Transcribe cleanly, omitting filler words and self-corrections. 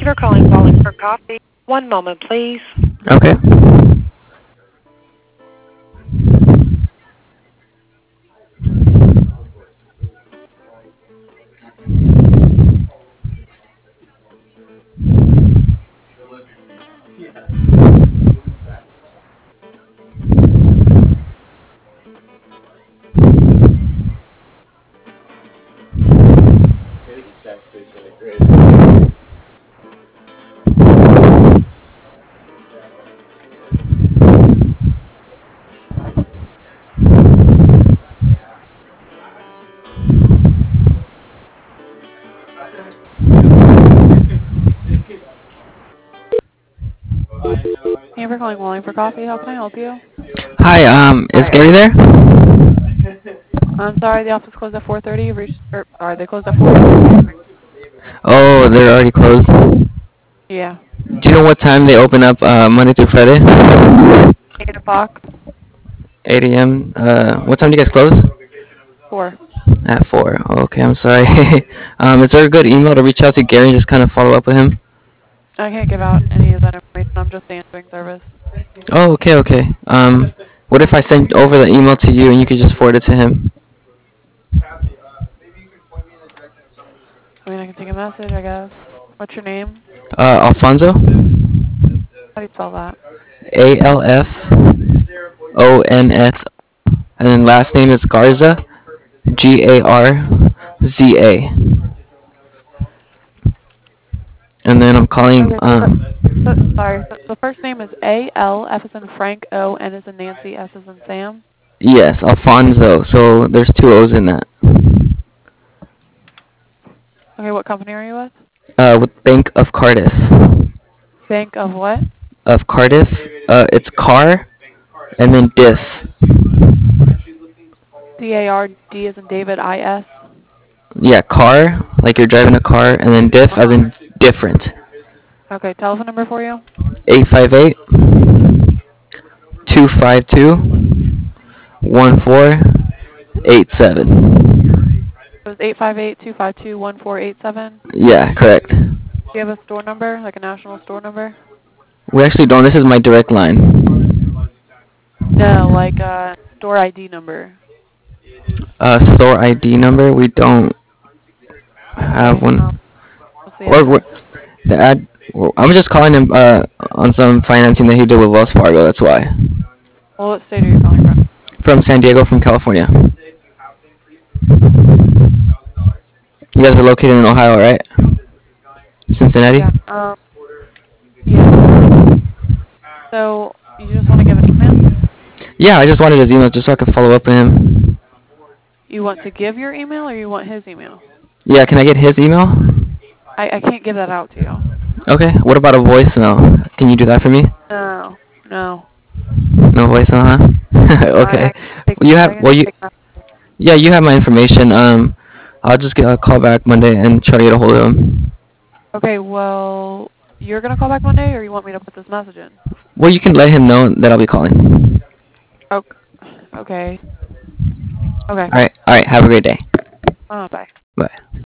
for calling for coffee. One moment, please. Okay. Thank you for calling Walling for Coffee. How can I help you? Hi, is Gary there? I'm sorry, the office closed at 4:30. Sorry, they closed at 4:30. Oh, they're already closed. Yeah. Do you know what time they open up Monday through Friday? 8 o'clock. 8 a.m. What time do you guys close? 4. At 4. Okay, I'm sorry. Is there a good email to reach out to Gary and just kind of follow up with him? I can't give out any of that information. I'm just the answering service. Oh, okay, okay. What if I send over the email to you and you could just forward it to him? I mean, I can take a message, I guess. What's your name? Alfonso? How do you spell that? Alfonso. And then last name is Garza. Garza. And then I'm calling, Okay. Sorry. So the first name is A-L, F as in Frank, O, N as in Nancy, S as in Sam. yes, Alfonso. So there's two O's in that. Okay, what company are you with? With Bank of Cardiff. Bank of what? Of Cardiff. It's car and then diff. D-A-R-D as in David, I-S. Yeah, car, like you're driving a car, and then diff as in different. Okay, telephone number for you? 858 252 1487. It was 858-252-1487. Yeah, correct. Do you have a store number, like a national store number? We actually don't. This is my direct line. No, like a store ID number. Store ID number. We don't have Okay, one. what's the Or address? the ad. Well, I'm just calling him on some financing that he did with Wells Fargo. That's why. Well, what state are you calling from? From San Diego, from California. You guys are located in Ohio, right? Cincinnati. Yeah, yeah. So, you just want to give an email? Yeah, I just wanted his email just so I could follow up with him. You want to give your email or you want his email? Yeah, can I get his email? I can't give that out to you. Okay. What about a voicemail? Can you do that for me? No, no. No voicemail, huh? Okay. I can take, You I have can well, just you take that. yeah, you have my information. I'll just get a call back Monday and try to get a hold of him. Okay, well, you're going to call back Monday or you want me to put this message in? Well, you can let him know that I'll be calling. Oh, okay. Okay. All right. All right. Have a great day. Bye. Bye.